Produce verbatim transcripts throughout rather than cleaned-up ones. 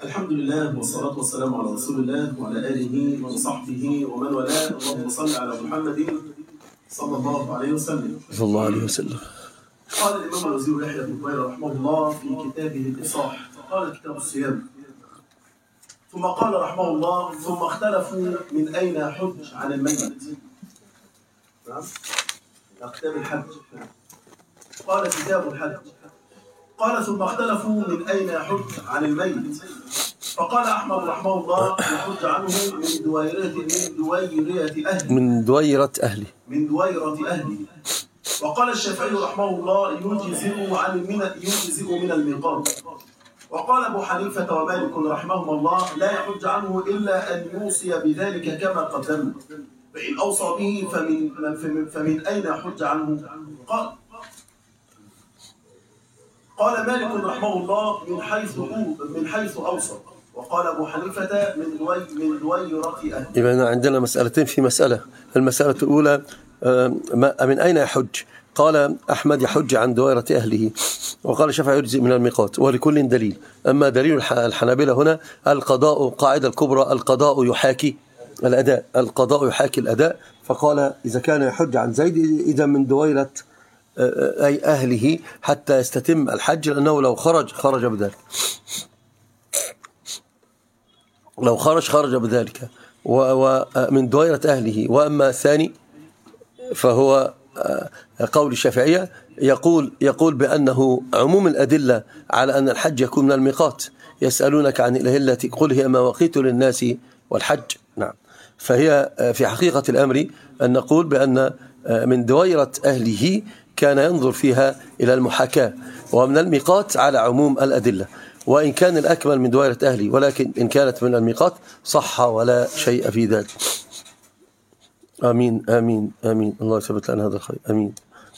الحمد لله والصلاة والسلام على رسول الله وعلى آله وصحبه ومن والاه. اللهم صل على محمد صلى الله عليه وسلم. صلى الله عليه وسلم. قال الإمام الوزير يحيى بن طويل رحمه الله في كتابه الإصلاح، قال كتاب الصيام، ثم قال رحمه الله: ثم اختلفوا من أين يحج عن الميت. نعم، كتاب الحج. قال كتاب الحج، قال: ثم اختلفوا من أين يحج عن الميت، فقال أحمد رحمه الله: يحج عنه من دويرة من دويرة أهله من دويرة أهله من دويرة أهله وقال الشافعي رحمه الله: يجزئ عن من يجزئ من الميقات. وقال أبو حنيفة ومالك رحمهم الله: لا يحج عنه إلا أن يوصي بذلك كما قدمنا، فإن أوصى به فمن فمن أين يحج عنه؟ قال قال مالك رحمه الله: من حيث من حيث أوصى. وقال أبو حنيفة: من دوي من دويرة أهله. إذا عندنا مسألتين في مسألة. المسألة الأولى من أين يحج؟ قال أحمد: يحج عن دويرة أهله. وقال الشافعي: يجزئ من الميقات. ولكل دليل. أما دليل الحنابلة هنا القضاء، قاعدة الكبرى: القضاء يحاكي الأداء، القضاء يحاكي الأداء. فقال: إذا كان يحج عن زيد إذا من دويرة أي أهله حتى يستتم الحج، لأنه لو خرج خرج بذلك، لو خرج خرج بذلك ومن دويرة أهله. وأما الثاني فهو قول الشافعية، يقول يقول بأنه عموم الأدلة على أن الحج يكون من الميقات. يسألونك عن الأهلة قل هي مواقيت للناس والحج. نعم، فهي في حقيقة الأمر أن نقول بأن من دويرة أهله كان ينظر فيها إلى المحاكاة، ومن الميقات على عموم الأدلة، وإن كان الأكمل من دويرة أهلي، ولكن إن كانت من الميقات صح ولا شيء في ذلك. آمين آمين آمين. الله يثبت لنا هذا الخير. آمين.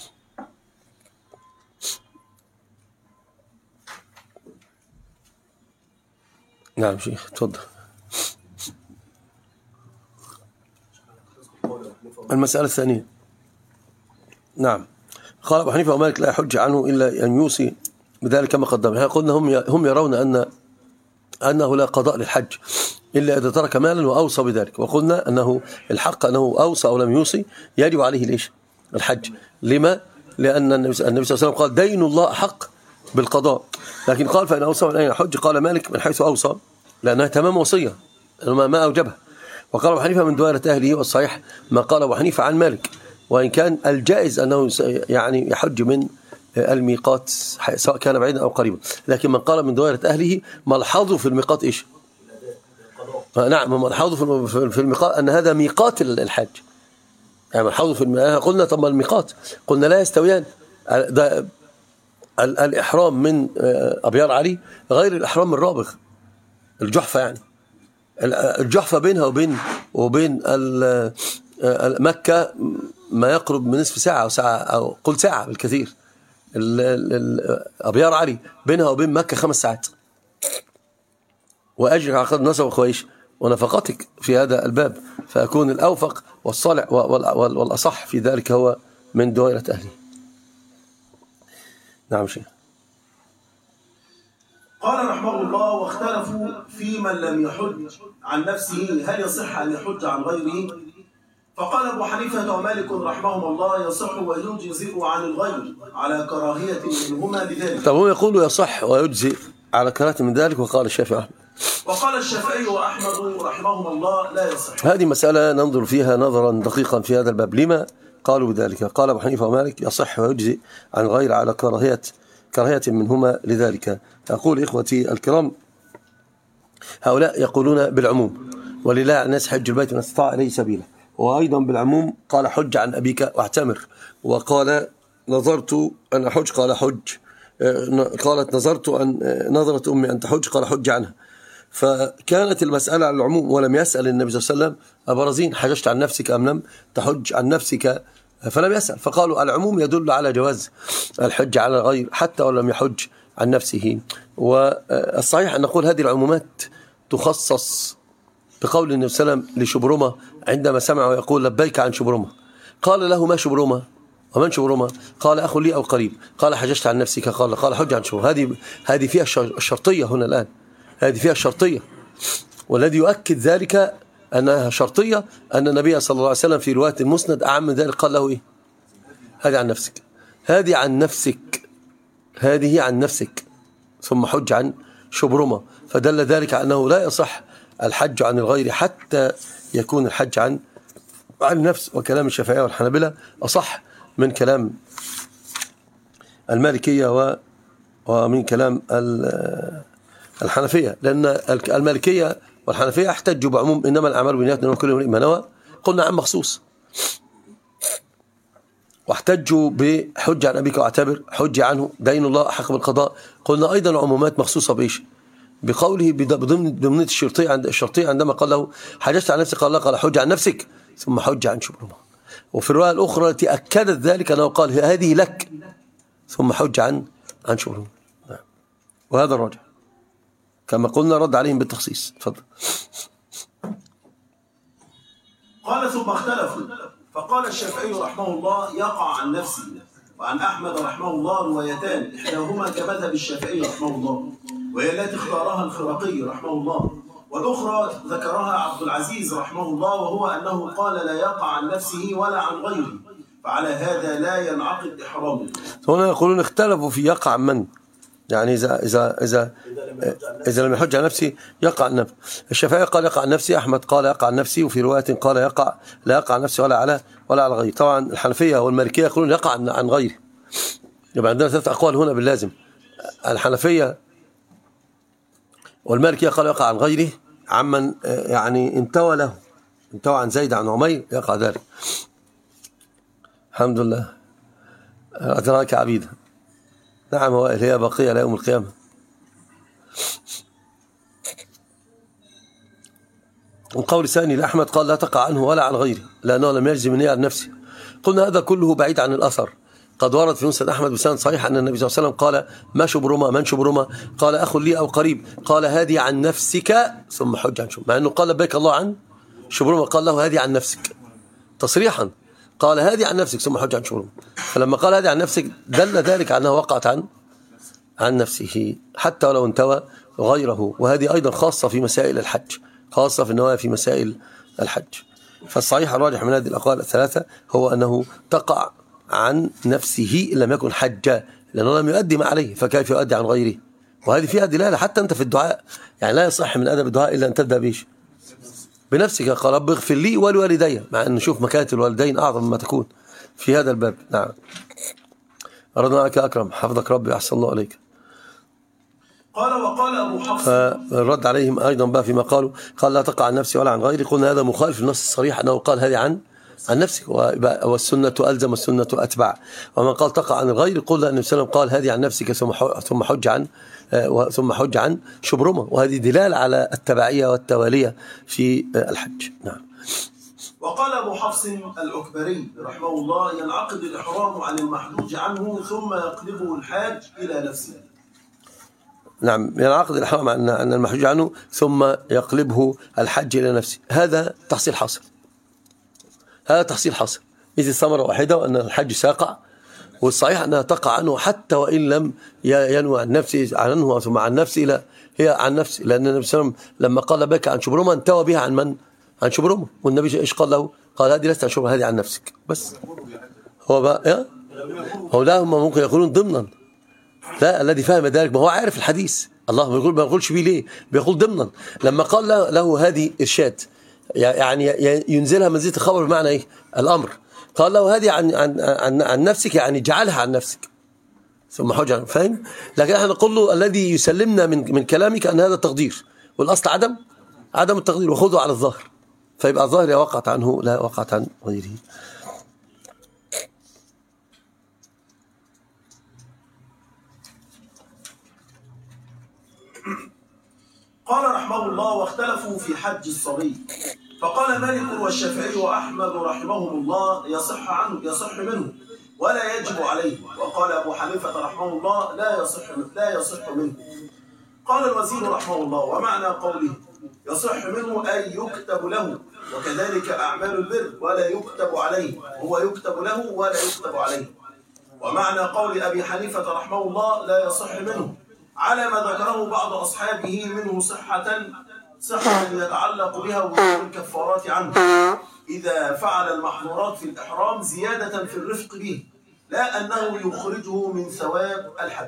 نعم شيخ، تفضل. المسألة الثانية. نعم، قال أبو حنيفة ومالك: لا يحج عنه إلا أن يوصي بذلك كما قدمنا. قلنا هم هم يرون أن أنه لا قضاء للحج إلا إذا ترك مالا وأوصى بذلك. وقلنا أنه الحق أنه أوصى أو لم يوصي يجب عليه ليش الحج. لما؟ لأن النبي صلى الله عليه وسلم قال: دين الله أحق بالقضاء. لكن قال: فإن أوصى من أين يحج؟ قال مالك: من حيث أوصى، لأنها تمام وصية ما أوجبها. وقال أبو حنيفة: من دوائرة أهله. والصحيح ما قال أبو حنيفة عن مالك، وإن كان الجائز أنه يعني يحج من الميقات سواء كان بعيدا أو قريبا. لكن من قال من دوائرة أهله ملحظه في الميقات إيش؟ نعم، ملحظه في الميقات أن هذا ميقات الحج. يعني ملحظه في الميقات. قلنا طب الميقات، قلنا لا يستويان. الإحرام من أبيار علي غير الإحرام من رابغ الجحفة. يعني الجحفة بينها وبين وبين مكة ما يقرب من نصف ساعة أو ساعة أو قل ساعة بالكثير. أبيار علي بينها وبين مكة خمس ساعات. وأجرك على قدر نسب وخويش ونفقتك في هذا الباب، فيكون الأوفق والصالح والأصح في ذلك هو من دوائرة أهله. نعم شيخ. قال رحمه الله: واختلفوا في من لم يحج عن نفسه هل يصح أن يحج عن غيره؟ فقال أبو حنيفة ومالك رحمهم الله: يصح ويجزئ عن الغير على كراهية منهما لذلك. طب هو يقول يصح ويجزئ على كراهية من ذلك، وقال الشافعي وقال الشافعي وأحمد رحمهم الله: لا يصح. هذه مسألة ننظر فيها نظرا دقيقا في هذا الباب. لما قالوا بذلك؟ قال أبو حنيفة ومالك: يصح ويجزئ عن الغير على كراهية كراهية منهما لذلك. أقول إخوتي الكرام، هؤلاء يقولون بالعموم: ولله على الناس حج البيت من استطاع إليه سبيلا. وأيضا بالعموم قال: حج عن أبيك واعتمر. وقال: نظرت أن أحج، قال: حج. قالت: نظرت أن نظرت أمي أن تحج، قال: حج عنها. فكانت المسألة على العموم، ولم يسأل النبي صلى الله عليه وسلم: أبرزين حججت عن نفسك أم لم تحج عن نفسك؟ فلم يسأل. فقالوا العموم يدل على جواز الحج على الغير حتى ولم يحج عن نفسه. والصحيح أن نقول هذه العمومات تخصص بقول النبي صلى الله عليه وسلم لشبرمة عندما سمعه يقول: لبيك عن شبرمة. قال له: ما شبرمة؟ ومن شبرمة؟ قال: أخ لي أو قريب. قال: حججت عن نفسك؟ قال: قال حج عن شبرمة. هذه هذه فيها الشرطية هنا الآن. هذه فيها الشرطية، والذي يؤكد ذلك أنها شرطية أن النبي صلى الله عليه وسلم في رواية المسند أعم من ذلك قال له إيه؟ هذه عن نفسك، هذه عن نفسك، هذه عن نفسك، ثم حج عن شبرمة. فدل ذلك على أنه لا يصح الحج عن الغير حتى يكون الحج عن عن النفس. وكلام الشافعية والحنابلة أصح من كلام المالكية ومن كلام الحنفية، لأن المالكية والحنفية احتجوا بعموم إنما الأعمال بالنيات إنما كل امرئ ما نوى، قلنا عن مخصوص، واحتجوا بحج عن أبيك واعتبر، حج عنه دين الله أحق بالقضاء، قلنا أيضا عمومات مخصوصة بإيش؟ بقوله بضمن ضمن الشرطية عند الشرطية عندما قال له حججت عن نفسك قال الله قال حج عن نفسك ثم حج عن شبرمة. وفي الرواية الأخرى التي أكدت ذلك أنه قال هذه لك ثم حج عن عن شبرمة. وهذا الراجح كما قلنا، رد عليهم بالتخصيص. تفضل. قال ثم اختلفوا فقال الشافعي رحمه الله يقع عن نفسه، وعن أحمد رحمه الله روايتان إحداهما كمذهب الشافعي رحمه الله وهي التي اختارها الخرقي رحمه الله، والأخرى ذكرها عبد العزيز رحمه الله وهو أنه قال لا يقع عن نفسه ولا عن غيره، فعلى هذا لا ينعقد إحرامه. هنا يقولون اختلفوا في يقع من، يعني إذا إذا إذا إذا لم يحج عن نفسه يقع عن نفسه. الشافعي قال يقع عن نفسه، أحمد قال يقع عن نفسه، وفي رواية قال يقع لا يقع عن نفسه ولا على ولا على غيره. طبعا الحنفية والمالكية يقولون يقع عن غيره. يبقى عندنا ثلاث أقوال هنا باللازم. الحنفية والمالكية قالوا يقع عن غيره، عمن يعني انتوى له، انتوى عن زيد عن عمير يقع ذلك. الحمد لله أدراك عبيدا. نعم وائل، هي باقية إلى يوم القيامة. والقول الثاني لأحمد قال لا تقع عنه ولا عن غيره لأنه لم يجزم النية عن نفسه. قلنا هذا كله بعيد عن الأثر. قد ورد في مسند أحمد بسند صحيح أن النبي صلى الله عليه وسلم قال ما شبرمة من شبرمة؟ قال أخ لي أو قريب، قال هذه عن نفسك ثم حج عن شبرمة، مع أنه قال لبيك الله عن شبرمة، قال له هذه عن نفسك تصريحا، قال هذه عن نفسك ثم حج عن شبرمة. فلما قال هذه عن نفسك دل ذلك على أنها وقعت عن عن نفسه حتى ولو انتوى غيره. وهذه أيضا خاصة في مسائل الحج، خاصة في النوايا في مسائل الحج. فالصحيح الراجح من هذه الأقوال الثلاثة هو أنه تقع عن نفسه إن لم يكن حجا، لأنه لم يؤدي ما عليه، فكيف يؤدي عن غيره؟ وهذه فيها دلالة حتى أنت في الدعاء، يعني لا يصح من أدب الدعاء إلا أن تبدأ بيش بنفسك، قال رب اغفر لي ولوالدي، مع أن نشوف مكانة الوالدين أعظم مما تكون في هذا الباب. نعم. أردنا عليك أكرم، حفظك ربي، أحسن الله عليك. قال وقال أبو حفص، فالرد عليهم أيضا بقى فيما قالوا قال لا تقع عن نفسي ولا عن غيري، قلنا هذا مخالف للنص الصريح أنه قال هذه عن عن نفسك، والسنة ألزم والسنة أتبع. ومن قال تقع عن الغير قلنا أن النبي صلى الله عليه وسلم قال هذه عن نفسك ثم حج عن ثم حج عن شبرمة، وهذه دلالة على التبعية والتوالية في الحج. نعم. وقال أبو حفص الأكبري رحمه الله ينعقد الإحرام عن المحجوج عنه ثم يقلبه الحاج إلى نفسه. نعم، ينعقد الإحرام عن المحجوج عنه ثم يقلبه الحج إلى نفسه. هذا تحصيل حاصل، هذا تحصيل حاصل، إذ الثمرة واحدة وأن الحج ساقع، والصحيح أنها تقع عنه حتى وإن لم ينوى عن نفسه عنه ثم عن نفسه، لا هي عن نفسه، لأن النبي صلى الله عليه وسلم لما قال بك عن شبرمة انتوى بها عن من؟ عن شبرمة. والنبي إيش قال له؟ قال هذه لست عن شبرمة، هذه عن نفسك بس. هو بقى إيه؟ هو لا، هم ممكن يقولون ضمنا، لا الذي فهم ذلك ما هو عارف الحديث، الله ما يقول ما يقولش بيه ليه؟ بيقول ضمنا. لما قال له, له هذه إرشاد، يعني ينزلها منزلة الخبر بمعنى إيه؟ الأمر. قال له هذه عن عن عن, عن نفسك، يعني اجعلها عن نفسك ثم حج عنه، فاهم؟ لكن احنا نقول له الذي يسلمنا من من كلامك أن هذا التقدير، والأصل عدم عدم التقدير، وخذه على الظاهر، فيبقى الظاهر لا وقعت عنه لا وقعت عن غيره. قال رحمه الله واختلفوا في حج الصبي، فقال مالك والشافعي وأحمد رحمهم الله يصح عنه يصح منه ولا يجب عليه، وقال أبو حنيفة رحمه الله لا يصح لا يصح منه. قال الوزير رحمه الله ومعنى قوله يصح منه أي يكتب له، وكذلك أعمال البر ولا يكتب عليه، هو يكتب له ولا يكتب عليه. ومعنى قول أبي حنيفة رحمه الله لا يصح منه على ما ذكره بعض أصحابه منه صحة صحة يتعلق بها وجوب الكفارات عنه إذا فعل المحظورات في الإحرام زيادة في الرفق به، لا أنه يخرجه من ثواب الحج.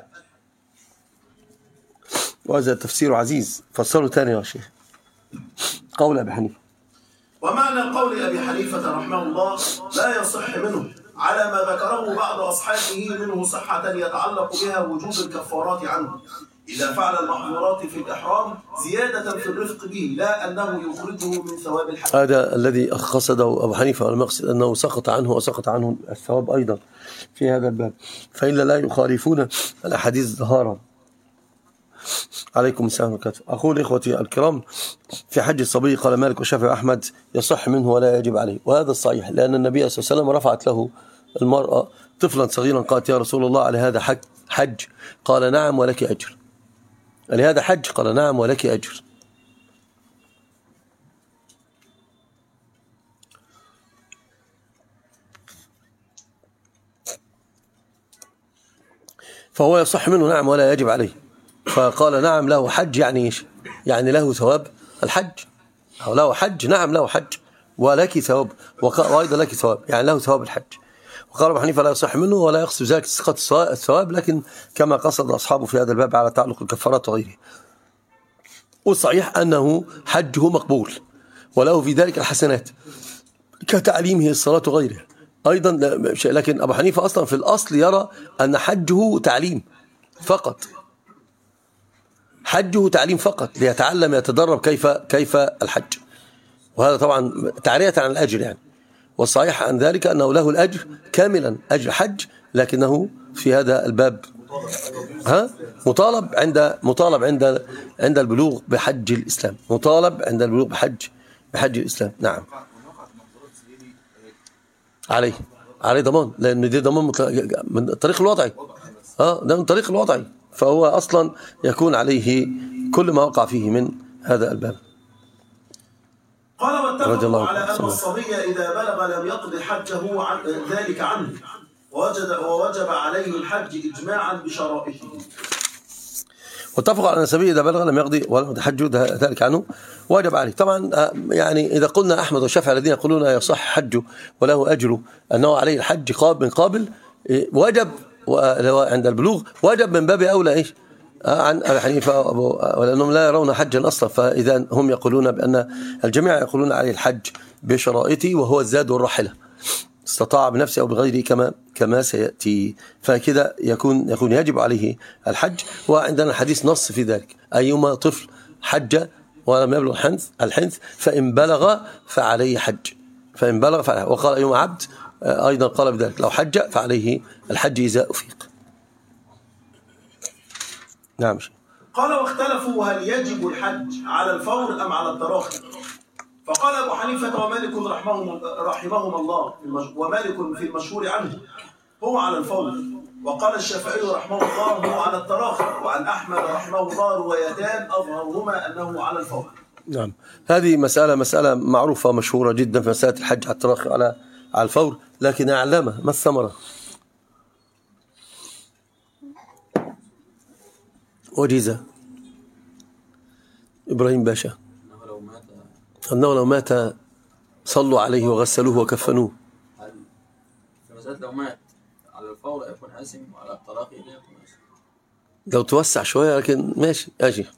وهذا تفسير عزيز، فسره ثاني يا شيخ. قول أبي حنيفة. ومعنى قول أبي حنيفة رحمه الله لا يصح منه على ما ذكره بعض أصحابه منه صحة يتعلق بها وجوب الكفارات عنه إذا فعل المحظورات في الإحرام زيادة في الرفق به، لا أنه يخرجه من ثواب الحج. هذا الذي قصده أبو حنيفة، والمقصد أنه سقط عنه وسقط عنه الثواب أيضا في هذا الباب، فإلا لا يخالفون الأحاديث ظهارا. عليكم السلام عليكم. أقول إخوتي الكرام، في حج الصبي قال مالك والشافعي وأحمد يصح منه ولا يجب عليه، وهذا الصحيح، لأن النبي صلى الله عليه وسلم رفعت له المرأة طفلا صغيرا قالت يا رسول الله على هذا حج, حج قال نعم ولك أجر. لهذا حج قال نعم ولك أجر. فهو يصح منه نعم ولا يجب عليه، فقال نعم له حج، يعني ايش؟ يعني له ثواب الحج، أو له حج، نعم له حج ولك ثواب، وأيضا لك ثواب، يعني له ثواب الحج. وقال أبو حنيفة لا يصح منه ولا يقصد ذلك سقط الثواب، لكن كما قصد أصحابه في هذا الباب على تعلق الكفارات وغيره. والصحيح أنه حجه مقبول وله في ذلك الحسنات كتعليمه الصلاة وغيره أيضا، لكن أبو حنيفة أصلا في الأصل يرى أن حجه تعليم فقط، حجه تعليم فقط ليتعلم يتدرب كيف كيف الحج، وهذا طبعا تعرية عن الأجر يعني. والصحيح عن ذلك أنه له الأجر كاملا، أجر حج، لكنه في هذا الباب ها مطالب عند مطالب عند عند البلوغ بحج الإسلام، مطالب عند البلوغ بحج بحج الإسلام. نعم عليه عليه ضمان، لأن دي ضمان من الطريق الوضعي، اه ده من الطريق الوضعي، فهو أصلا يكون عليه كل ما وقع فيه من هذا الباب. قال واتفقوا على أن الصبي إذا بلغ لم يقضي حجه عن ذلك عنه، ووجد ووجب عليه الحج إجماعا بشرائطه. واتفقوا على أن الصبي إذا بلغ لم يقضي ولم يقضي حجه ذلك عنه وجب عليه. طبعا يعني إذا قلنا أحمد والشافعي الذين يقولون يصح حجه وله أجره أنه عليه الحج قابل من قابل وجب عند البلوغ، وجب من باب أولى إيش عن أبي حنيفة ولأنهم لا يرون حجا أصلا، فإذا هم يقولون بأن الجميع يقولون عليه الحج بشرائطه وهو الزاد والراحلة، استطاع بنفسه أو بغيره كما كما سيأتي، فكذا يكون يكون يجب عليه الحج. وعندنا حديث نص في ذلك، أيما طفل حج ولم يبلغ الحنث الحنث فإن بلغ فعليه حج، فإن بلغ فعليه. وقال أيما عبد أيضا قال بذلك لو حج فعليه الحج إذا أفيق. نعم. قال واختلفوا هل يجب الحج على الفور أم على التراخي؟ فقال أبو حنيفة ومالك رحمهم, رحمهم الله ومالك في المشهور عنه هو على الفور، وقال الشافعي رحمه الله هو على التراخي، وعن أحمد رحمه الله روايتان أظهرهما أنه على الفور. نعم، هذه مسألة مسألة معروفة مشهورة جدا في مسألة الحج على التراخي على على الفور، لكن أعلمها ما الثمرة؟ وجيزة إبراهيم باشا أنه لو مات صلوا عليه وغسلوه وكفنوه. المسألة لو مات على الفور يكون آثم وعلى التراخي لا يكون آثم. لو توسع شوية لكن ماشي أجي.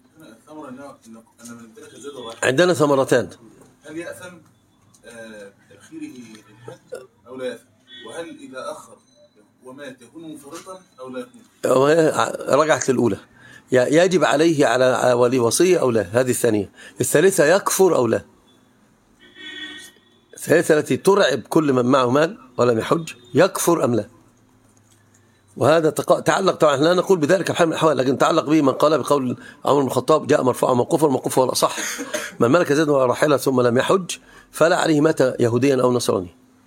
عندنا ثمرتان، هل يأثم تأخيره للحج أو لا يأثم؟ وهل إذا أخر ومات يكون مفرطا أو لا يكون؟ رجعت للأولى، يجب عليه على ولي وصية أو لا، هذه الثانية. الثالثة يكفر أو لا. الثالثة التي ترعب كل من معه مال ولم يحج، يكفر أم لا. وهذا تعلق طبعا لا نقول بذلك بحال من الأحوال، لكن تعلق به من قال بقول عمر بن الخطاب جاء مرفوعا موقوفا، الموقوف هو الأصح، من ملك زاد ولا راحلة ثم لم يحج فلا عليه مات يهوديا أو نصراني،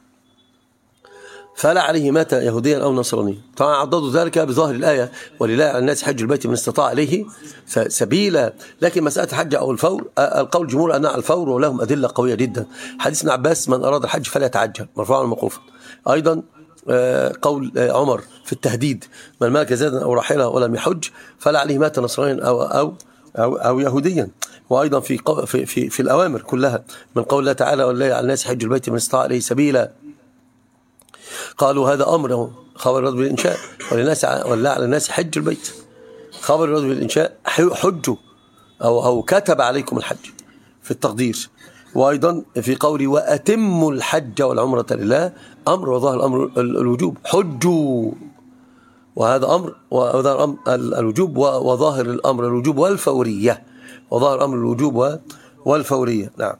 فلا عليه مات يهوديا أو نصراني. طبعا عضدوا ذلك بظاهر الآية ولله على الناس حج البيت من استطاع عليه سبيلا، لكن مسألة الحج أو الفور القول الجمهور أنها على الفور ولهم أدلة قوية جدا. حديث ابن عباس من أراد الحج فلا يتعجل مرفوعا موقوفا، أيضا قول عمر في التهديد: من ملك زادا أو راحلة ولم يحج فلا عليه مات نصرانيا أو, أو, أو, أو يهوديا. وأيضا في, في, في, في الأوامر كلها من قول الله تعالى: ولله على الناس حج البيت من استطاع إليه سبيلا. قالوا هذا أمر خبر الرد بالإنشاء، وللناس ولله على الناس حج البيت، خبر الرد بالإنشاء حجوا أو, أو كتب عليكم الحج في التقدير. وأيضا في قولي: وأتموا الحج والعمرة لله، أمر وظاهر الأمر الوجوب، حجوا، وهذا أمر وظاهر الأمر الوجوب، وظاهر الأمر الوجوب والفورية، وظاهر الأمر الوجوب والفورية. نعم.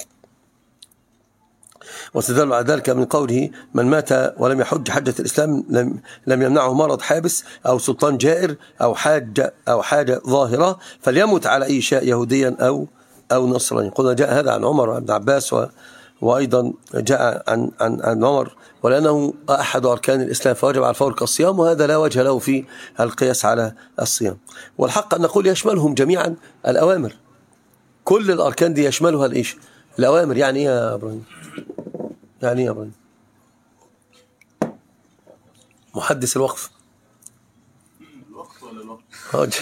واستدل على ذلك من قوله: من مات ولم يحج حجة الإسلام لم, لم يمنعه مرض حابس أو سلطان جائر أو حاجة أو حاجة ظاهرة فليمت على أي شيء يهوديا أو أو نصراني. قلنا جاء هذا عن عمر بن عباس، و وأيضا جاء عن عن عن عمر، ولأنه أحد أركان الإسلام فوجب على الفور كالصيام، وهذا لا وجه له في القياس على الصيام. والحق أن نقول يشملهم جميعا الأوامر، كل الأركان دي يشملها الإيش؟ الأوامر. يعني إيه يا إبراهيم؟ يعني إيه يا إبراهيم؟ محدث الوقف. الوقت ولا الوقت؟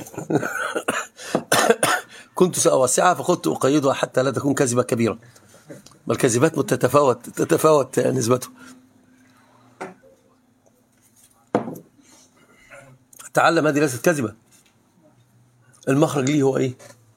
كنت سأوسعها فقلت أقيدها حتى لا تكون كذبة كبيرة، بل كذبات تتفاوت تتفاوت نسبته. تعلم هذه ليست كذبة. المخرج ليه هو إيه؟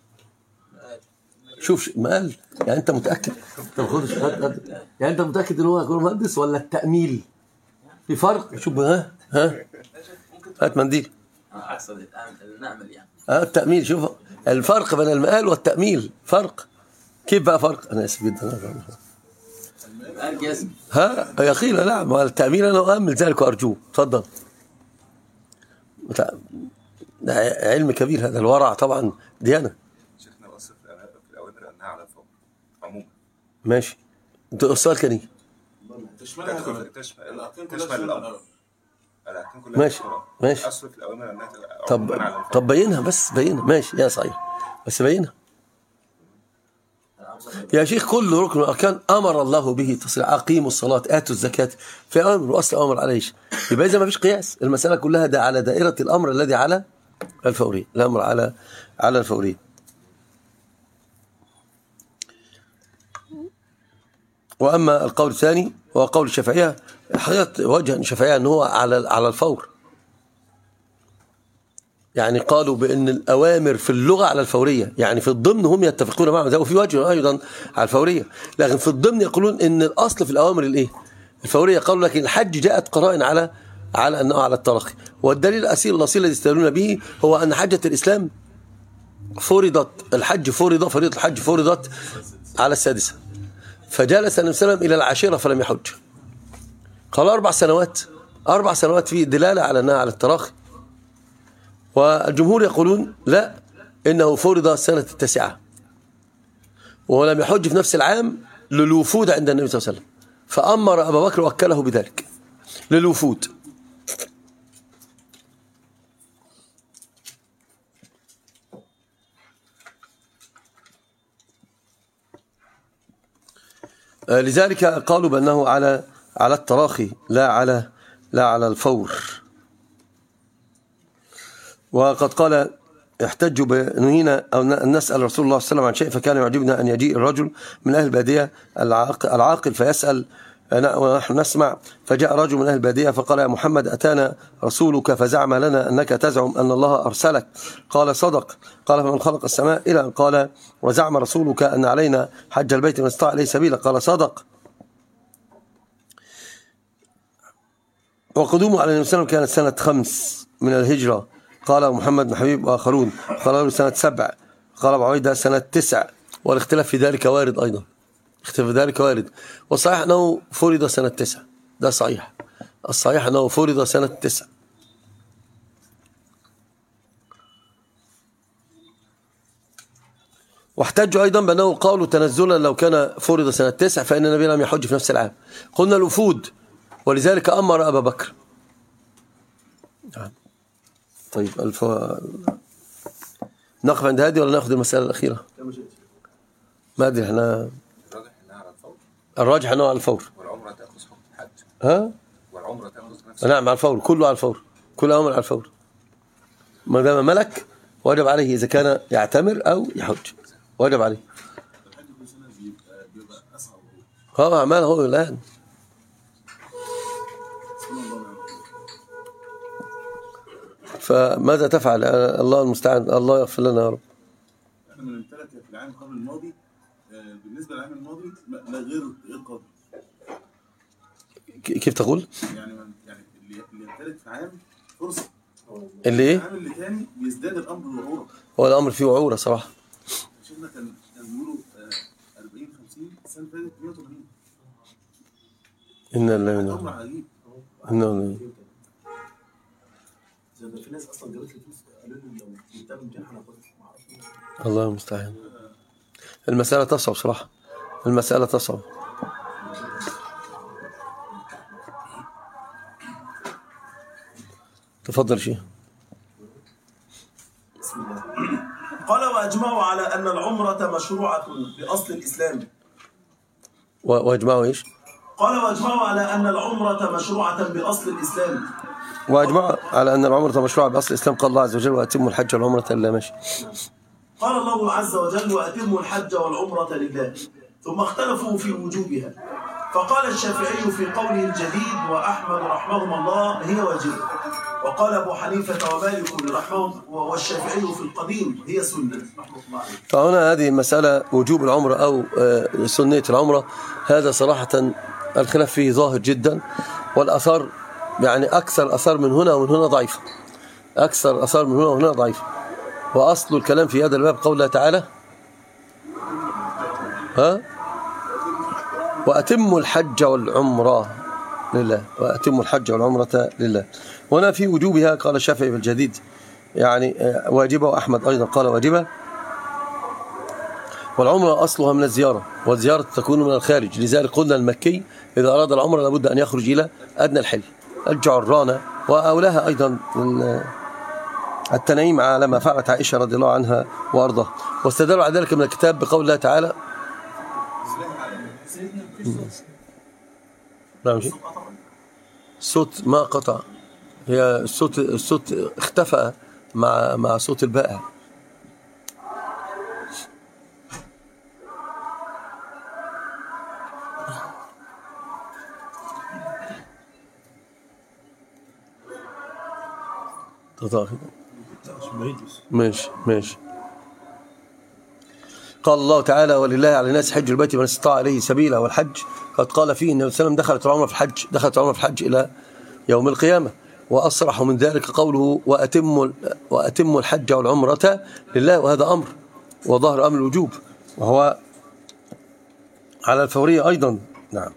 شوف ما قال. يعني أنت متأكد؟ يعني أنت متأكد إن هو يكون مهندس ولا التأميل؟ في فرق. شوف ها ها هات منديل. أحسن نعمل يعني. ها التأميل. شوف الفرق بين المقال والتأميل فرق. كيف بقى فرق؟ أنا آسف جدا. المقال جزم. ها يا أخي لا نعم التأميل أنا أؤمل ذلك وأرجوه. تفضل. ده علم كبير هذا، الورع طبعا ديانة. شيخنا وصف في الأوامر أنها على الفور عموما. ماشي. أنت السؤال كان إيه؟ تشملها تشمل الأركان تشمل كلها. الأمر. الأحكام كلها. ماشي ماشي. أصل في الأوامر أنها طب عموما على الفور. طب بينها بس بينها. ماشي يا صحيح بس بينها يا شيخ. كل ركن من الأركان أمر الله به تصريح: أقيموا الصلاة آتوا الزكاة، في أمر وأصل أمر عليه. يبقى إذا ما فيش قياس، المسألة كلها ده على دائرة الأمر الذي على الفوري، الأمر على على الفوري. وأما القول الثاني وهو قول الشافعية، حقيقة وجه الشافعية أنه هو على على الفور. يعني قالوا بأن الأوامر في اللغة على الفورية، يعني في الضمن هم يتفقون معهم، وفي وجه أيضا على الفورية، لكن في الضمن يقولون أن الأصل في الأوامر الإيه؟ الفورية. قالوا لكن الحج جاءت قرائن على على أنه على التراخي. والدليل الأصيل الأصيل الذي يستدلون به هو أن حجة الإسلام فرضت، الحج فرض فريضة الحج فرضت على السادسة، فجلس النبي صلى الله عليه وسلم إلى العاشرة فلم يحج. قال أربع سنوات أربع سنوات فيه دلالة على أنها على التراخي. والجمهور يقولون لا، إنه فرض سنة التاسعة ولم يحج في نفس العام للوفود عند النبي صلى الله عليه وسلم، فأمر أبا بكر وكله بذلك للوفود. لذلك قالوا بأنه على على التراخي لا على لا على الفور. وقد قال: يحتج بنهينا أو نسأل رسول الله صلى الله عليه وسلم عن شيء فكان يعجبنا أن يجيء الرجل من أهل البادية العاقل فيسأل ونحن نسمع. فجاء رجل من أهل البادية فقال: يا محمد أتانا رسولك فزعم لنا أنك تزعم أن الله أرسلك. قال: صدق. قال: فمن خلق السماء؟ إلى أن قال: وزعم رسولك أن علينا حج البيت من استطاع إليه سبيلا. قال: صدق. وقدومه على النبي صلى الله عليه وسلم كانت سنة خمس من الهجرة. قال محمد بن حبيب وآخرون قال له سنة سبع. قال أبو عبيدة سنة تسع. والاختلاف في ذلك وارد أيضا، اختلاف في ذلك وارد. والصحيح أنه فرض سنة تسع، ده صحيح. الصحيح أنه فرض سنة تسع. واحتجوا أيضا بأنه قالوا تنزلا لو كان فرض سنة تسع فإن النبي لم يحج في نفس العام. قلنا الوفود، ولذلك أمر أبا بكر. طيب الف... نقف عند هذه ولا نأخذ المسألة الأخيرة؟ ما أدري احنا الراجح انها على الفور. الراجح أنه على الفور. والعمرة تأخذ حكم الحج. ها؟ والعمرة العمرة تأخذ نفس نعم على الفور، كله على الفور، كل أمر على الفور. ما دام ملك وجب عليه إذا كان يعتمر أو يحج، وجب عليه. الحج كل سنة بيبقى بيبقى أصعب. هو عمال هو الآن. فماذا تفعل؟ الله المستعان، الله يغفر لنا يا رب. احنا بنمتلك في العام قبل الماضي، آه، بالنسبة للعام الماضي لا غير غير قادر. كيف تقول؟ يعني من يعني اللي اللي يمتلك في عام فرصة، اللي ايه؟ العام اللي تاني بيزداد الأمر بالوعورة. هو الأمر فيه وعورة صراحة. شفنا كان كان بيقولوا آه، أربعين خمسين السنة اللي فاتت مية وثمانين. إن الله إن أمر عجيب. إن الله. زي ما في ناس اصلا جابت لي فلوس قالوا لي لو جبتها امتحان هاخدها ما اعرفش. الله المستعان. المسألة تصعب صراحة، المسألة تصعب. تفضل شيء. بسم الله. قال واجمعوا على ان العمرة مشروعة باصل الاسلام. واجمعوا ايش؟ قال واجمعوا على ان العمرة مشروعة باصل الاسلام. واجمعوا على ان العمرة مشروعة باصل الاسلام. قال الله عز وجل واتموا الحج والعمرة الا ماشي. قال الله عز وجل واتموا الحج والعمرة لله، ثم اختلفوا في وجوبها، فقال الشافعي في قوله الجديد واحمد رحمهما الله هي واجبة، وقال ابو حنيفة ومالك رحمه والشافعي في القديم هي سنة رحمه الله عليه. فهنا هذه المسألة وجوب العمرة أو سنية العمرة، هذا صراحة الخلاف فيه ظاهر جدا، والأثار يعني أكثر أثار من هنا ومن هنا ضعيفة، أكثر أثار من هنا ومن هنا ضعيفة. وأصل الكلام في هذا الباب قوله تعالى ها وأتموا الحج والعمرة لله، وأتموا الحج والعمرة لله. وهنا في وجوبها قال الشافعي في الجديد يعني واجبة، وأحمد أيضا قال واجبة. والعمرة أصلها من الزيارة، والزيارة تكون من الخارج، لذلك قلنا المكي إذا أراد العمرة لابد أن يخرج إلى أدنى الحل، الجعرانة، وأولاها أيضا التنعيم على ما فعلت عائشة رضي الله عنها وأرضاها. واستدلوا على ذلك من الكتاب بقول الله تعالى نعم شيء الصوت ما قطع، هي الصوت الصوت اختفى مع مع صوت البائع. ماشي ماشي. قال الله تعالى ولله على الناس حج البيت من استطاع اليه سبيلا، والحج قد قال فيه ان النبي صلى الله عليه وسلم دخلت العمره في الحج، دخلت العمره في الحج الى يوم القيامه. واصرح من ذلك قوله واتموا واتموا الحج والعمره لله، وهذا امر وظهر امر الوجوب، وهو على الفوريه ايضا. نعم.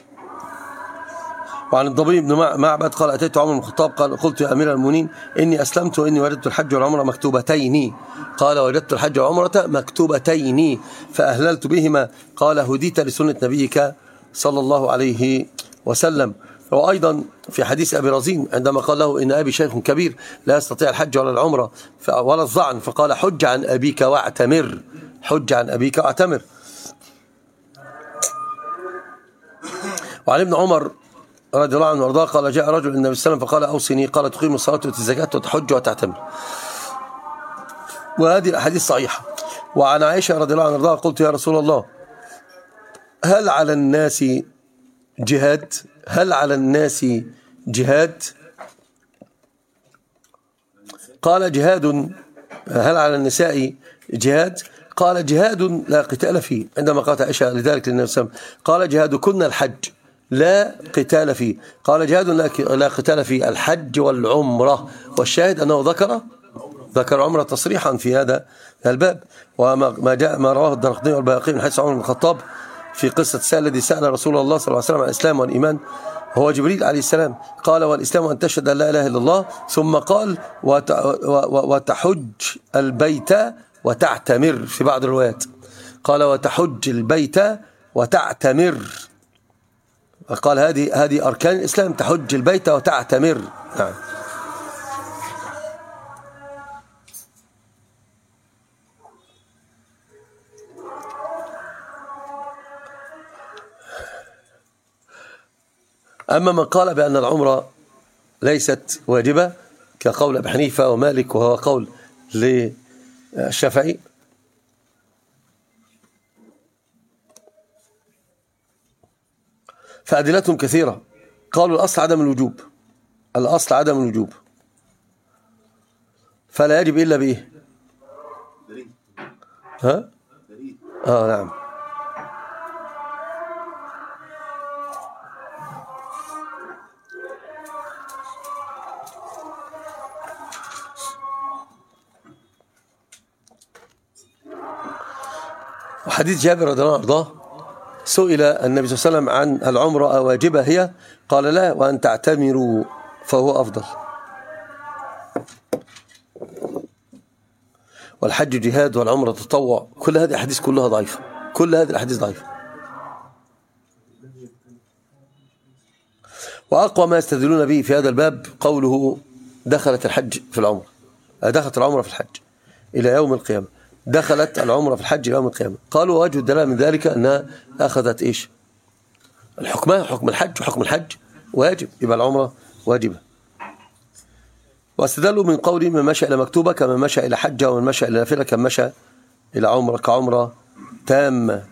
وعن الضبي بن معبد قال أتيت عمر بن الخطاب قال قلت يا أمير المؤمنين إني أسلمت وإني وجدت الحج والعمرة مكتوبتين. قال وجدت الحج والعمرة مكتوبتين فأهللت بهما. قال هديت لسنة نبيك صلى الله عليه وسلم. وأيضا في حديث أبي رزين عندما قال له إن أبي شيخ كبير لا يستطيع الحج ولا العمرة ولا الظعن، فقال حج عن أبيك واعتمر، حج عن أبيك واعتمر. وعن ابن عمر رضي الله عنه وارضاه قال جاء رجل النبي صلى الله عليه وسلم فقال اوصني، قال تقيم الصلاه وتؤتي الزكاه وتحج وتعتمر. وهذه الاحاديث صحيحه. وعن عائشه رضي الله عنها وارضاها قلت يا رسول الله هل على الناس جهاد؟ هل على الناس جهاد؟ قال جهاد. هل على النساء جهاد؟ قال جهاد لا قتال فيه. عندما قالت عائشه لذلك للنبي صلى الله عليه وسلم قال جهاد كنا الحج لا قتال فيه. قال جهاد لا قتال فيه الحج والعمرة. والشاهد أنه ذكر ذكر عمرة تصريحا في هذا الباب. وما جاء ما رواه الدرقطني والبيهقي من حديث عمر بن الخطاب في قصة السائل الذي سأل رسول الله صلى الله عليه وسلم عن الإسلام والإيمان هو جبريل عليه السلام. قال والإسلام أن تشهد أن لا إله إلا الله، ثم قال وتحج البيت وتعتمر في بعض الروايات. قال وتحج البيت وتعتمر. قال هذه هذه أركان الإسلام، تحج البيت وتعتمر. نعم. أما من قال بأن العمرة ليست واجبة كقول أبي حنيفة ومالك وهو قول للشافعي، فأدلتهم كثيرة. قالوا الأصل عدم الوجوب، الأصل عدم الوجوب، فلا يجب إلا بإيه؟ ها؟ آه نعم. وحديث جابر رضي الله عنه أرضاه سئل النبي صلى الله عليه وسلم عن العمرة واجبة هي؟ قال لا، وأن تعتمروا فهو أفضل. والحج جهاد والعمرة تطوع. كل هذه الأحاديث كلها ضعيفة، كل هذه الأحاديث ضعيفة. وأقوى ما يستدلون به في هذا الباب قوله دخلت الحج في العمرة، دخلت العمرة في الحج إلى يوم القيامة، دخلت العمرة في الحج إلى يوم القيامة. قالوا وجه الدلالة من ذلك أنها أخذت إيش؟ الحكمة، حكم الحج، وحكم الحج واجب، يبقى العمرة واجبة. واستدلوا من قول من مشى إلى مكتوبة كمن مشى إلى حجة، ومن مشى إلى نافلة كمن مشى إلى عمرة كعمرة تامة.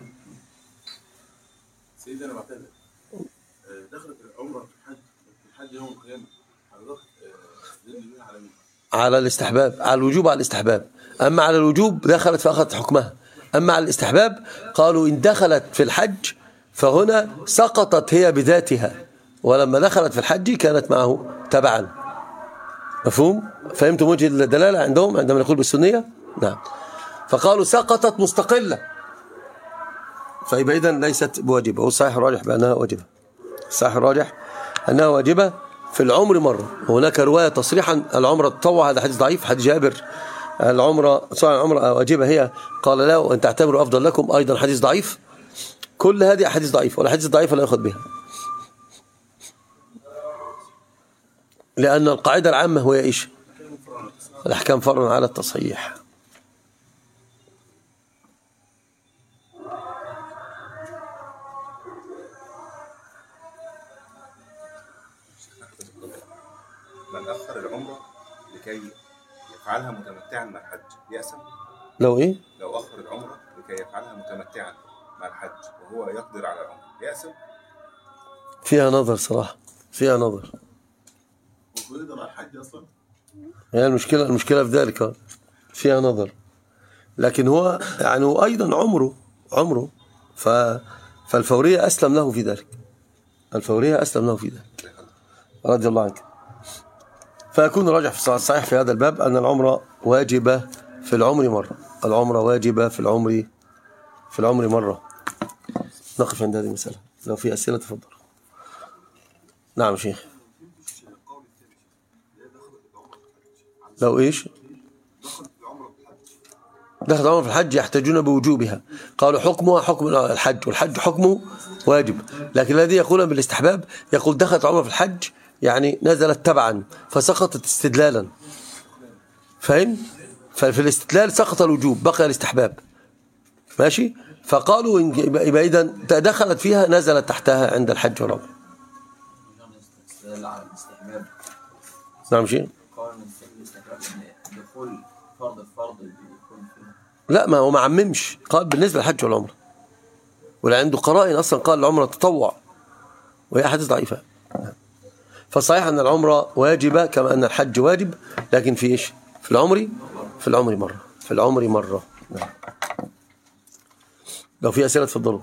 سيدي أنا بعتذر، دخلت العمرة في الحج في الحج يوم القيامة، حضرتك دليل على مين؟ على الاستحباب، على الوجوب، على الاستحباب. أما على الوجوب دخلت فأخذت حكمها. أما على الاستحباب قالوا إن دخلت في الحج فهنا سقطت هي بذاتها، ولما دخلت في الحج كانت معه تبعا. مفهوم؟ فهمتم وجه الدلالة عندهم عندما نقول بالسنية؟ نعم. فقالوا سقطت مستقلة، فيبقى إذن ليست بواجبة. والصحيح الراجح بأنها واجبة، الصحيح الراجح أنها واجبة في العمر مرة. وهناك رواية تصريحا العمرة تطوع، هذا حديث ضعيف، حديث جابر العمرة صار العمرة واجبة هي، قال لا وأن تعتبروا أفضل لكم، أيضا حديث ضعيف. كل هذه أحاديث ضعيفة، والأحاديث الضعيفة لا يأخذ بها، لأن القاعدة العامة هو إيش؟ الأحكام فرع على التصحيح. من أخر العمرة لكي يفعلها متمتعا مع الحج يأثم؟ لو إيه؟ لو أخر العمرة لكي يفعلها متمتعا مع الحج وهو يقدر على العمرة يأثم؟ فيها نظر صراحة، فيها نظر. ويقدر على الحج أصلا؟ هي المشكلة، المشكلة في ذلك فيها نظر. لكن هو يعني هو أيضا عمره عمره ف فالفورية أسلم له في ذلك، الفورية أسلم له في ذلك رضي الله عنك. فيكون راجع في الصحيح في هذا الباب أن العمرة واجبة في العمر مرة، العمرة واجبة في العمر في العمر مرة. نقف عند هذه المسألة، لو في أسئلة تفضل. نعم شيخ. لو إيش؟ دخلت العمرة في الحج يحتاجون بوجوبها، قالوا حكمها حكم الحج، والحج حكمه واجب. لكن الذي يقول بالاستحباب يقول دخلت العمرة في الحج يعني نزلت تبعا فسقطت استدلالا، فهم؟ ففي الاستدلال سقط الوجوب بقي الاستحباب، ماشي؟ فقالوا يبقى إذا دخلت فيها نزلت تحتها عند الحج والعمرة. نعم شيء؟ دخول فرض الفرض يكون فيها. لا، ما هو ما عممش، قال بالنسبة للحج والعمرة، ولا عنده قرائن أصلا قال العمرة تطوع، وهي حديث ضعيفة. فصحيح أن العمرة واجبة كما أن الحج واجب، لكن في إيش؟ في العمر في العمر مرة في العمر مرة. نعم. لو في أسئلة تفضلوا،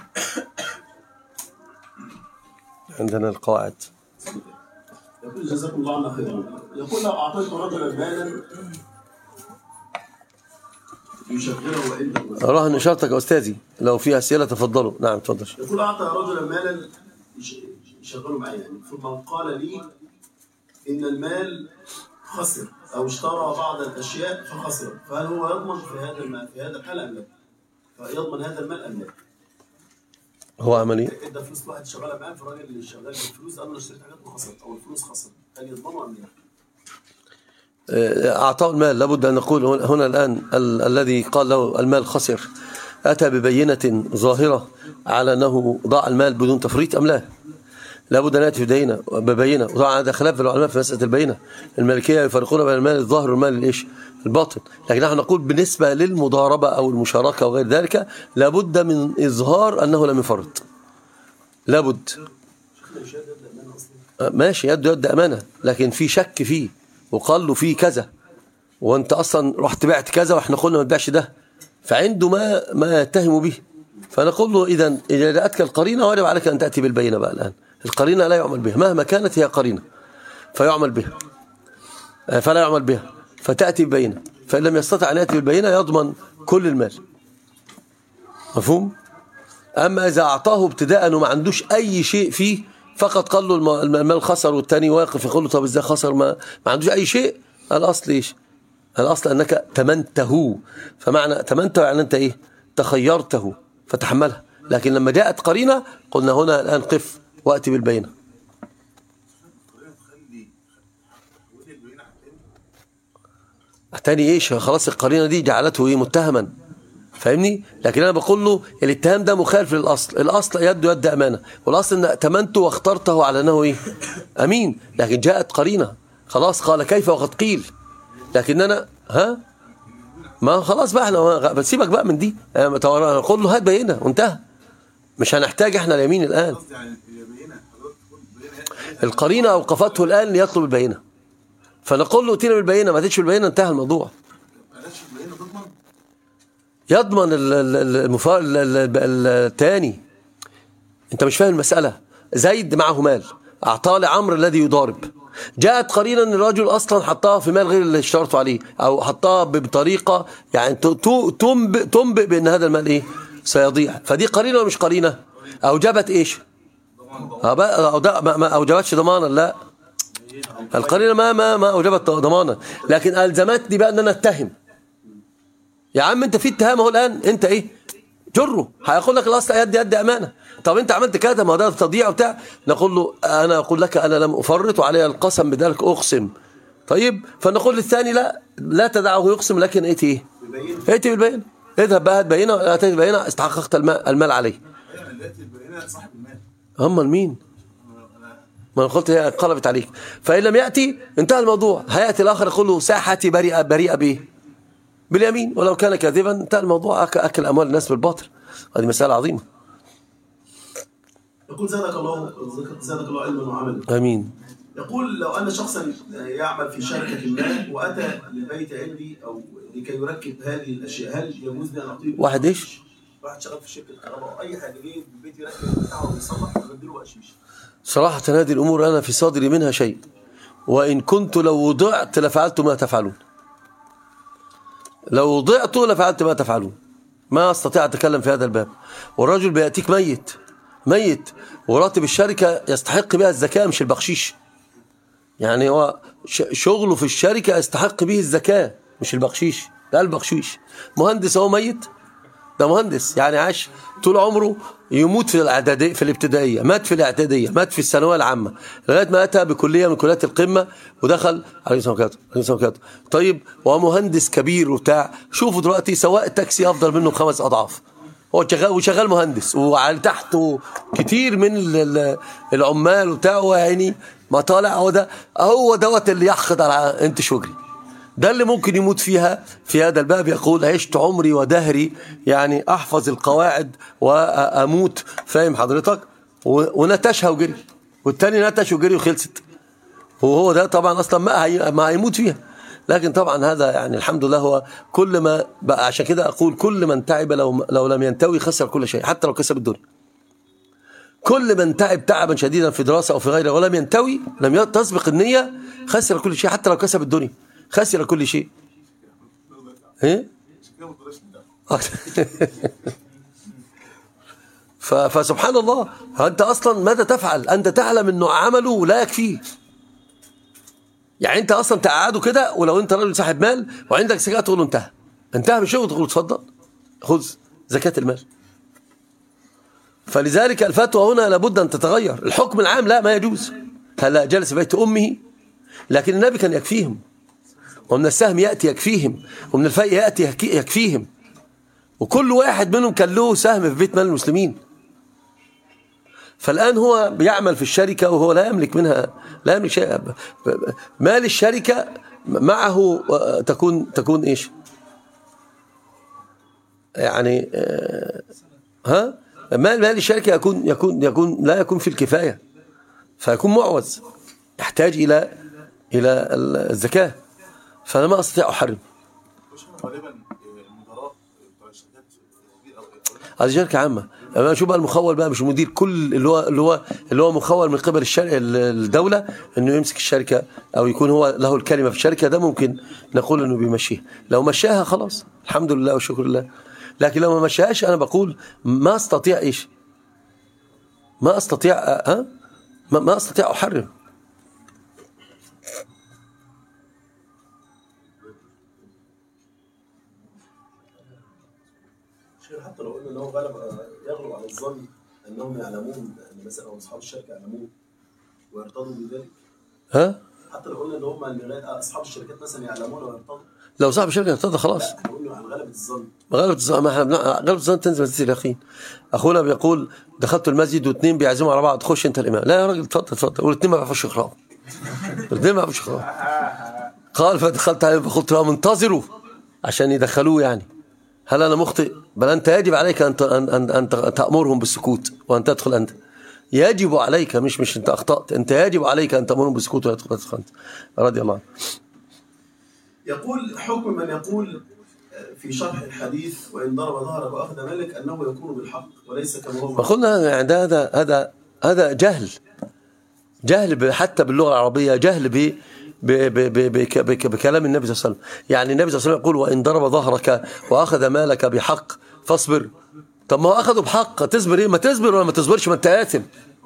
عندنا القواعد. يقول جزاكم الله عنا خيرا. يقول لو أعطيت رجلا مالا يشغله وإن أراهن إشارتك يا أستاذي، لو في أسئلة تفضلوا. نعم تفضل. يقول أعطى رجلا مالا يشغله معي يعني، ثم قال لي إن المال خسر أو اشترى بعض الأشياء فخسر، فهل هو يضمن في هذا المال في هذا الحال أم لا؟ فيضمن هذا المال أم لا؟ هو عمل ايه؟ ادى فلوس واحد شغاله معاه، فالراجل اللي شغال بالفلوس قال له اشتريت حاجات وخسرت او الفلوس خسرت، هل يضمنه ام لا؟ اعطاه المال، لابد ان نقول هنا الان ال الذي قال له المال خسر اتى ببينه ظاهره على انه ضاع المال بدون تفريط ام لا؟ لابد أن يأتي ببينة ببينة. وطبعا هذا خلاف العلماء في مسألة البينة. المالكية يفرقون بين المال الظاهر والمال الإيش الباطن، لكن نحن نقول بالنسبة للمضاربة أو المشاركة وغير ذلك لابد من إظهار أنه لم يفرط، لابد. ماشي، يد يد أمانة، لكن في شك فيه وقال له فيه كذا، وانت اصلا رحت بعت كذا واحنا قلنا ما تبيعش ده، فعنده ما ما يتهم به. فنقول له اذا اذا جاءتك القرينه واجب عليك ان تاتي بالبينه. بقى الان القرينه لا يعمل بها مهما كانت، هي قرينه فيعمل بها فلا يعمل بها، فتاتي ببينه، فان لم يستطع ان ياتي بالبينه يضمن كل المال. مفهوم؟ اما اذا اعطاه ابتداء وما عندوش اي شيء فيه، فقط قال له المال خسر، والثاني واقف يقول له طب ازاي خسر، ما ما عندوش اي شيء، الاصل ايش؟ الأصل أنك تمنته، فمعنى تمنته يعني أنت إيه؟ تخيرته فتحملها. لكن لما جاءت قرينة قلنا هنا الآن قف وأتي بالبينة. الثاني إيش؟ خلاص القرينة دي جعلته إيه؟ متهما، فاهمني؟ لكن أنا بقول له الاتهام ده مخالف للأصل. الأصل يد يد أمانة، والأصل أن تمنته واخترته على أنه إيه؟ أمين. لكن جاءت قرينة خلاص قال كيف وقد قيل، لكن انا ها ما خلاص بقى احنا بس سيبك بقى من دي. انا اقول له هات بينه وانتهى، مش هنحتاج احنا اليمين الان. القرينه اوقفته الان ليطلب البينه، فنقول له اتينا بالبينه، ما تجيش بالبينه انتهى الموضوع. يضمن الثاني. انت مش فاهم المساله. زيد معه مال اعطاه لعمرو الذي يضارب، جاءت قرينة ان الرجل اصلا حطها في مال غير اللي اشترطوا عليه، او حطها بطريقه يعني تنبئ تنبئ بان هذا المال ايه سيضيع، فدي قرينه ولا مش قرينه؟ اوجبت ايش؟ او ما اوجبتش ضمانا، لا القرينه ما ما ما اوجبت ضمانا، لكن الزمتني بقى ان انا اتهم. يا عم انت في اتهام اهو الان، انت ايه جره، هيقول لك الاصل يد يد امانه. طب انت عملت كده، ما ده تضييع وبتاع. نقول له انا اقول لك انا لم افرط وعلي القسم بذلك اقسم. طيب فنقول للثاني لا لا تدعه يقسم، لكن ائتي ايه؟ ائتي بالبينه، اذهب بقى هات بينه، اتيت بالبينه استحققت المال, المال عليه. هم مين؟ ما انا قلت هي قلبت عليك. فان لم ياتي انتهى الموضوع. هياتي الاخر يقول له ساحتي بريئه بريئه بايه؟ باليمين، ولو كان كاذبا انتهى الموضوع. اكل اموال الناس بالباطل، هذه مساله عظيمه. يقول زادك الله زادك الله علما وعملا. امين. يقول لو ان شخصا يعمل في شركه ما واتى للبيت عندي او لكي يركب هذه الاشياء، هل يجوز لي ان اعطيه؟ واحد ايش؟ واحد شغال في شركه كهرباء او اي حاجه، جاي البيت يركب بتاعه ويصلح ويبدله بقشيش. صراحه هذه الامور انا في صدري منها شيء، وان كنت لو وضعت لفعلت ما تفعلون. لو وضعت لفعلت ما تفعلون. ما استطيع اتكلم في هذا الباب. والرجل بياتيك ميت ميت وراتب الشركة يستحق بها الزكاة مش البخشيش. يعني هو شغله في الشركة يستحق به الزكاة مش البخشيش، لا البخشيش. مهندس هو ميت، ده مهندس يعني عاش طول عمره يموت في الاعداديه في الابتدائيه، مات في الاعداديه، مات في الثانويه العامه، لغايه ما اتى بكليه من كليات القمه ودخل عليه سمكاته عليه سمكاته. طيب وهو مهندس كبير وبتاع، شوفوا دلوقتي سواق التاكسي افضل منه بخمس اضعاف. هو شغال وشغال مهندس وعلى تحته كتير من العمال وبتاعه، يعني ما طالع. هو ده هو دوت اللي يحقد على انت شجري، ده اللي ممكن يموت فيها. في هذا الباب يقول عشت عمري ودهري، يعني احفظ القواعد واموت، فاهم حضرتك؟ ونتشها وجري، والتاني نتش وجري وخلصت. وهو ده طبعا اصلا ما ما هيموت فيها. لكن طبعا هذا يعني الحمد لله هو كل ما بقى. عشان كده اقول كل من تعب لو لو لم ينتوي خسر كل شيء، حتى لو كسب الدنيا. كل من تعب تعبا شديدا في دراسه او في غيره ولم ينتوي، لم تسبق النيه، خسر كل شيء، حتى لو كسب الدنيا خسر كل شيء. ايه فسبحان الله، انت اصلا ماذا تفعل؟ انت تعلم انه عمله لا يكفيه. يعني انت اصلا تقعده كده، ولو انت راجل صاحب مال وعندك زكاه تقول له انتهى انتهى من الشغل، تقول له اتفضل خذ زكاه المال. فلذلك الفتوى هنا لابد ان تتغير. الحكم العام لا، ما يجوز. هلا جلس في بيت امه، لكن النبي كان يكفيهم، ومن السهم ياتي يكفيهم، ومن الفيء ياتي يكفيهم، وكل واحد منهم كان له سهم في بيت مال المسلمين. فالآن هو بيعمل في الشركة وهو لا يملك منها، لا يملك شيء. مال الشركة معه تكون تكون إيش يعني ها مال مال الشركة يكون يكون يكون لا يكون في الكفاية، فيكون معوز يحتاج إلى إلى الزكاة، فأنا ما أستطيع أحرم. غالبا المدراء بتوع الشركات هذه شركة عامة. أنا شو بقى المخول بقى مش المدير، كل اللي هو اللي هو اللي هو مخول من قبل الشركة الدولة إنه يمسك الشركة أو يكون هو له الكلمة في الشركة، ده ممكن نقول إنه بيمشيها. لو مشاها خلاص الحمد لله والشكر لله، لكن لو ما مشاهاش أنا بقول ما أستطيع إيش ما أستطيع ها ما, ما أستطيع أحرم. حتى لو قلنا ان هو غالب يغلب على الظن انهم يعلمون ان مثلا او اصحاب الشركه يعلمون ويرتضوا بذلك، ها حتى لو قلنا ان هم اصحاب الشركات مثلا يعلمون ويرتضوا، لو صاحب الشركه يرتضى خلاص. لا احنا قلنا على غلبة الظن. غلبة الظن، ما احنا غلبة الظن تنزل مسجد اليقين. اخونا بيقول دخلت المسجد واثنين بيعزموا على بعض، خش انت الامام. لا يا راجل اتفضل اتفضل، والاثنين ما بيعرفوش يقراوا، الاثنين ما بيعرفوش يقراوا. قال فدخلت عليهم فقلت لهم انتظروا عشان يدخلوه يعني. هل انا مخطئ؟ بل انت يجب عليك ان ان ان تامرهم بالسكوت وان تدخل انت. يجب عليك، مش مش انت اخطات، انت يجب عليك ان تامرهم بالسكوت وان تدخل انت. رضي الله عنه. يقول حكم من يقول في شرح الحديث وان ضرب ظهرك واخذ مالك انه يكون بالحق وليس كما هو. فقلنا يعني هذا هذا هذا جهل، جهل حتى باللغه العربيه، جهل ب بكلام النبي صلى الله عليه وسلم. يعني النبي صلى الله عليه وسلم يقول وإن ضرب ظهرك وأخذ مالك بحق فاصبر. طب ما هو أخذه بحق، تصبر إيه؟ ما تصبر ولا ما تصبرش، ما أنت آثم.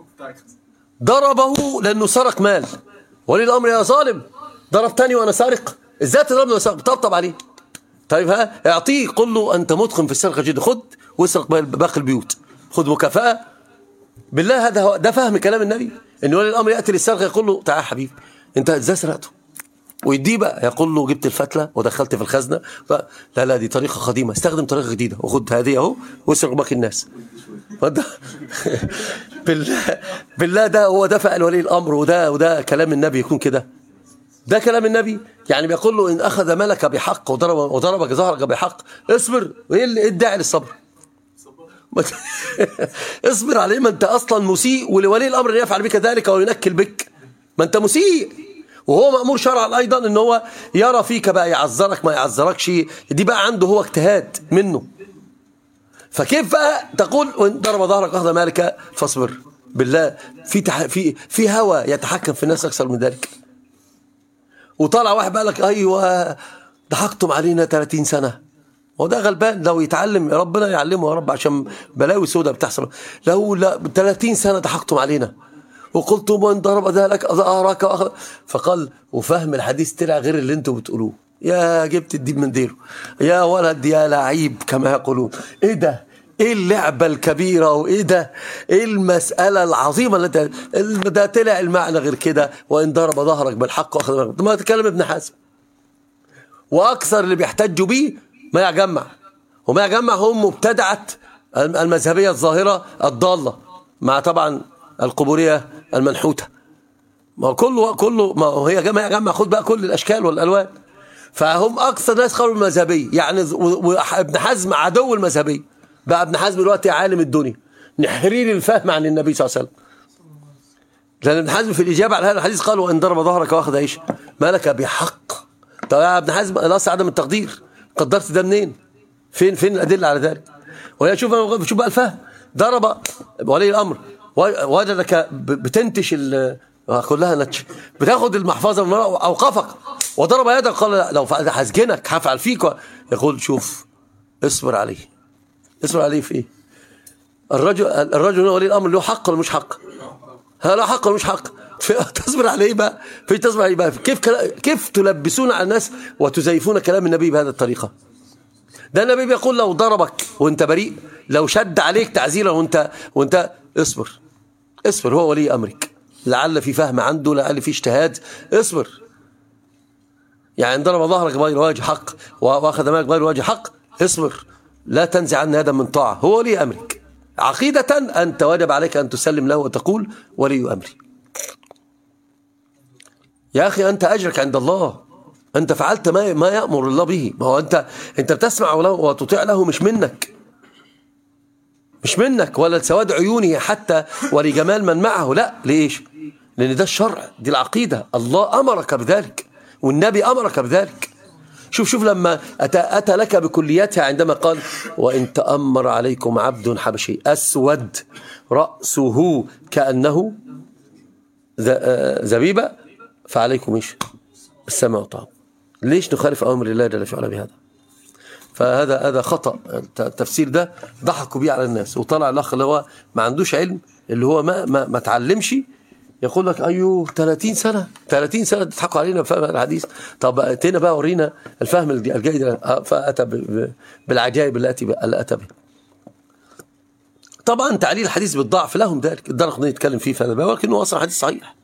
ضربه لأنه سرق مال، ولي الأمر يا ظالم ضربتني وأنا سارق، إزاي تضربني وأنا سارق؟ طبطب عليه. طيب ها اعطيه، قل له أنت متقن في السرقة جدا، خد واسرق باقي البيوت، خد مكافأة. بالله هذا هو ده فهم كلام النبي، إن ولي الأمر يأتي للسرقة يقول له تعال حبيبي انت ازاي سرقته، ويديه بقى يقول له جبت الفتله ودخلت في الخزنه. لا لا دي طريقه قديمه، استخدم طريقه جديده وخد هذه اهو واسرق باقي الناس. بالله بالله ده هو ده فعل ولي الامر، وده وده كلام النبي يكون كده؟ ده كلام النبي يعني بيقول له ان اخذ مالك بحق وضرب وضربك ظهرك بحق اصبر. وايه اللي الداعي للصبر؟ اصبر عليه، ما انت اصلا مسيء، ولولي الامر يفعل بك ذلك وينكل بك، ما انت مسيء، وهو مأمور شرعا ايضا ان هو يرى فيك بقى يعذرك ما يعذركش، دي بقى عنده هو اجتهاد منه. فكيف بقى تقول وان ضرب ظهرك واخذ مالك فاصبر؟ بالله في تح... في في هوى يتحكم في الناس اكثر من ذلك. وطلع واحد بقى لك ايوه ضحكتم علينا ثلاثين سنه، وده غلبان لو يتعلم ربنا يعلمه يا رب، عشان بلاوي سودة بتحصل. لو لا ثلاثين سنه ضحكتم علينا وقلتم وان ضرب ذلك ظهرك واخذ، فقال وفهم الحديث طلع غير اللي انتم بتقولوه. يا جبت الديب من ديره يا ولد يا لعيب كما يقولون. ايه ده؟ ايه اللعبه الكبيره؟ وايه ده؟ ايه المساله العظيمه اللي انت ده طلع المعنى غير كده؟ وان ضرب ظهرك بالحق واخذ مالك. ما تكلم ابن حزم، واكثر اللي بيحتجوا بيه ما يجمع، وما يجمع هم مبتدعه المذهبيه الظاهره الضاله، مع طبعا القبوريه المنحوته. ما كله كله ما هي جمع جمع خد بقى كل الاشكال والالوان. فهم اكثر ناس قالوا المذهبيه يعني، وابن حزم عدو المذهبيه بقى. ابن حزم دلوقتي عالم الدنيا، نحرير الفهم عن النبي صلى الله عليه وسلم. لان ابن حزم في الاجابه على هذا الحديث قال وان ضرب ظهرك واخذ ايش مالك بحق. طب يا ابن حزم الاصل عدم التقدير، قدرت ده منين؟ فين فين الادله على ذلك؟ وهي شوف شوف بقى الفهم. ضرب ولي الامر وجدك بتنتش كلها نتش، بتاخد المحفظه من ورا اوقفك وضرب يدك، قال لو هسجنك هفعل فيك. يقول شوف اصبر عليه. اصبر عليه في ايه؟ الرجل الرجل ولي الامر له حق ولا مش حق؟ ها له حق ولا مش حق؟ تصبر عليه بقى؟ في تصبر عليه بقى؟ كيف كيف تلبسون على الناس وتزيفون كلام النبي بهذه الطريقه؟ ده النبي بيقول لو ضربك وانت بريء، لو شد عليك تعزيرا وانت وانت اصبر اصبر، هو ولي امرك، لعل في فهم عنده، لعل في اجتهاد، اصبر. يعني ضرب ظهرك بغير وجه حق واخذ مالك بغير وجه حق، اصبر، لا تنزع عن هذا من طاعه، هو ولي امرك عقيدة أنت واجب عليك أن تسلم له وتقول ولي أمري. يا أخي أنت أجرك عند الله، أنت فعلت ما ما يأمر الله به. ما هو أنت أنت بتسمع له وتطيع له مش منك، مش منك ولا لسواد عيونه حتى ولجمال من معه، لا. ليش؟ لأن ده الشرع، دي العقيدة، الله أمرك بذلك والنبي أمرك بذلك. شوف شوف لما أتى, أتى لك بكليتها عندما قال وإن تأمر عليكم عبد حبشي أسود رأسه كأنه زبيبة فعليكم إيش؟ السمع والطاعة. ليش نخالف أمر الله جل وعلا بهذا؟ فهذا هذا خطأ. التفسير ده ضحكوا بيه على الناس، وطلع الأخ اللي هو ما عندوش علم، اللي هو ما ما, ما تعلمش، يقول لك أيوه ثلاثين سنة ثلاثين سنة تضحكوا علينا بفهم الحديث. طب اتينا بقى ورينا الفهم الجيد. فأتى بالعجائب التي أتى به. طبعا تعليل الحديث بالضعف لهم ذلك، الدرقطني يتكلم فيه في هذا الباب، ولكنه أصلا حديث صحيح.